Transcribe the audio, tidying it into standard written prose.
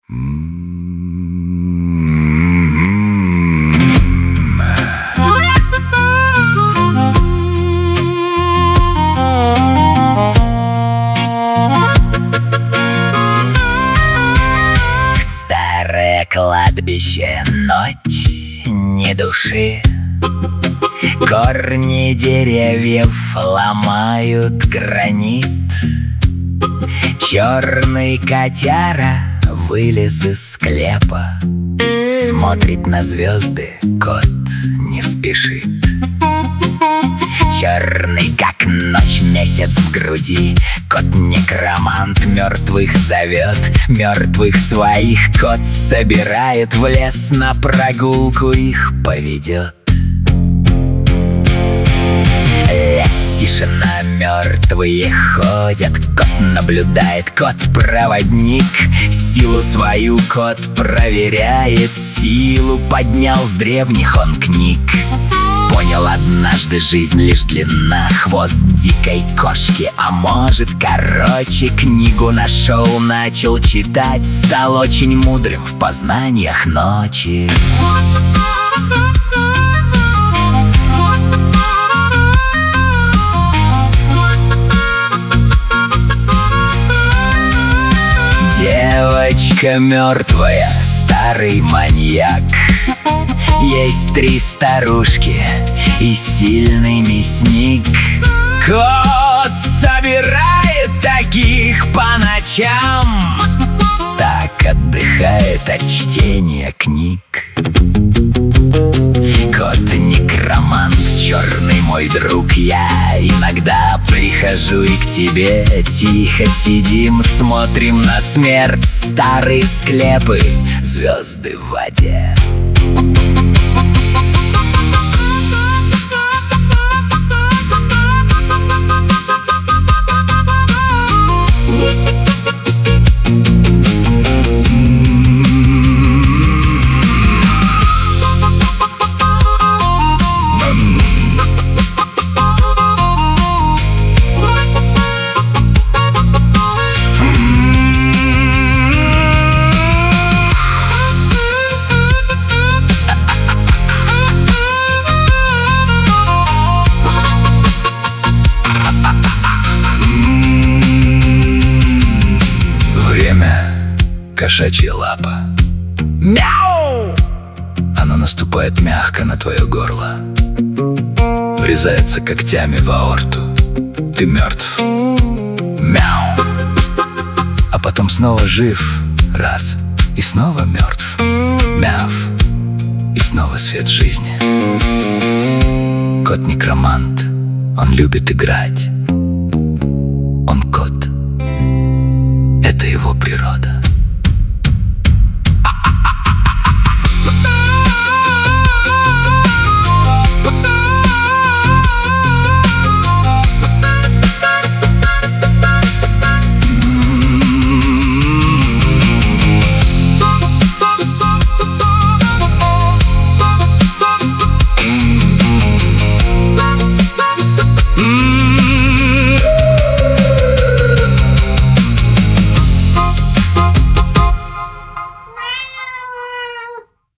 Старое кладбище, ночь, ни души. Корни деревьев ломают гранит. Черный котяра вылез из склепа, смотрит на звезды, кот не спешит. Черный, как ночь, месяц в груди. Кот-некромант мертвых зовет, мертвых своих кот собирает, в лес на прогулку их поведет. Лес, тишина, мертвые ходят. Кот наблюдает, кот-проводник. Силу свою кот проверяет, силу поднял с древних он книг. Понял однажды, жизнь лишь длина, хвост дикой кошки, а может короче. Книгу нашел, начал читать, стал очень мудрым в познаниях ночи. Девочка мертвая, старый маньяк. Есть 3 старушки и сильный мясник. Кот собирает таких по ночам, так отдыхает от чтения книг. Кот-некромант, черный мой друг, я иногда прихожу и к тебе. Тихо сидим, смотрим на смерть, старые склепы, звезды в воде. Кошачья лапа. Мяу! Оно наступает мягко на твое горло, врезается когтями в аорту. Ты мертв. Мяу! А потом снова жив раз, и снова мертв. Мяв! И снова свет жизни. Кот-некромант, он любит играть. Он кот. Это его природа.